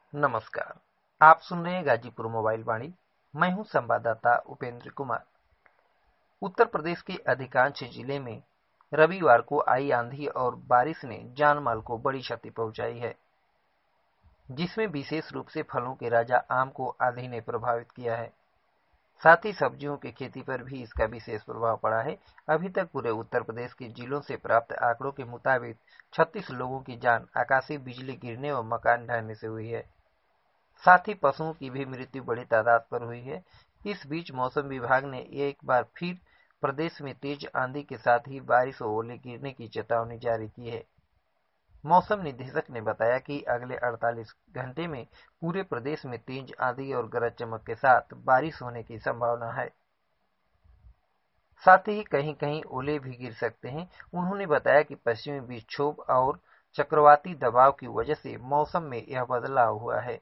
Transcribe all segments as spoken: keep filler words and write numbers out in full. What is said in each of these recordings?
नमस्कार, आप सुन रहे हैं गाजीपुर मोबाइल वाणी। मैं हूं संवाददाता उपेंद्र कुमार। उत्तर प्रदेश के अधिकांश जिले में रविवार को आई आंधी और बारिश ने जान माल को बड़ी क्षति पहुंचाई है, जिसमें विशेष रूप से फलों के राजा आम को आंधी ने प्रभावित किया है। साथ ही सब्जियों की खेती पर भी इसका विशेष प्रभाव पड़ा है। अभी तक पूरे उत्तर प्रदेश के जिलों से प्राप्त आंकड़ों के मुताबिक छत्तीस लोगों की जान आकाशीय बिजली गिरने और मकान ढहने से हुई है। साथ ही पशुओं की भी मृत्यु बड़ी तादाद पर हुई है। इस बीच मौसम विभाग ने एक बार फिर प्रदेश में तेज आंधी के साथ ही बारिश और ओले गिरने की चेतावनी जारी की है। मौसम निदेशक ने बताया कि अगले अड़तालीस घंटे में पूरे प्रदेश में तेज आंधी और गरज चमक के साथ बारिश होने की संभावना है। साथ ही कहीं कहीं ओले भी गिर सकते हैं। उन्होंने बताया कि पश्चिमी विक्षोभ और चक्रवाती दबाव की वजह से मौसम में यह बदलाव हुआ है।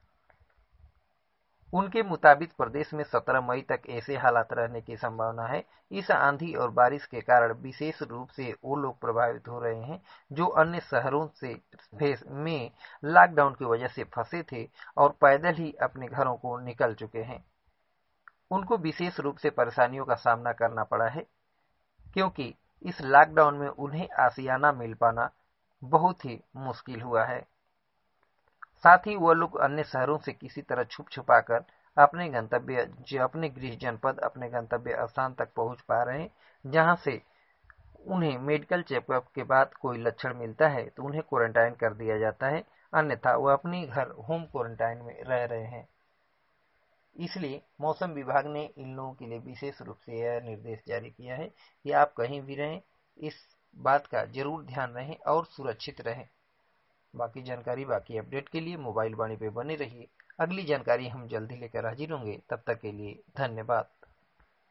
उनके मुताबिक प्रदेश में सत्रह मई तक ऐसे हालात रहने की संभावना है। इस आंधी और बारिश के कारण विशेष रूप से वो लोग प्रभावित हो रहे हैं जो अन्य शहरों से में लॉकडाउन की वजह से फंसे थे और पैदल ही अपने घरों को निकल चुके हैं। उनको विशेष रूप से परेशानियों का सामना करना पड़ा है, क्योंकि इस लॉकडाउन में उन्हें आशियाना मिल पाना बहुत ही मुश्किल हुआ है। साथ ही वह लोग अन्य शहरों से किसी तरह छुप छुपा कर अपने गंतव्य अपने गृह जनपद अपने गंतव्य स्थान तक पहुंच पा रहे हैं, जहां से उन्हें मेडिकल चेकअप के बाद कोई लक्षण मिलता है तो उन्हें क्वारंटाइन कर दिया जाता है, अन्यथा वह अपने घर होम क्वारंटाइन में रह रहे हैं। इसलिए मौसम विभाग ने इन लोगों के लिए विशेष रूप से यह निर्देश जारी किया है कि आप कहीं भी रहें, इस बात का जरूर ध्यान रखें और सुरक्षित रहें। बाकी जानकारी बाकी अपडेट के लिए मोबाइल वाणी पे बने रहिए। अगली जानकारी हम जल्दी लेकर हाजिर होंगे। तब तक के लिए धन्यवाद।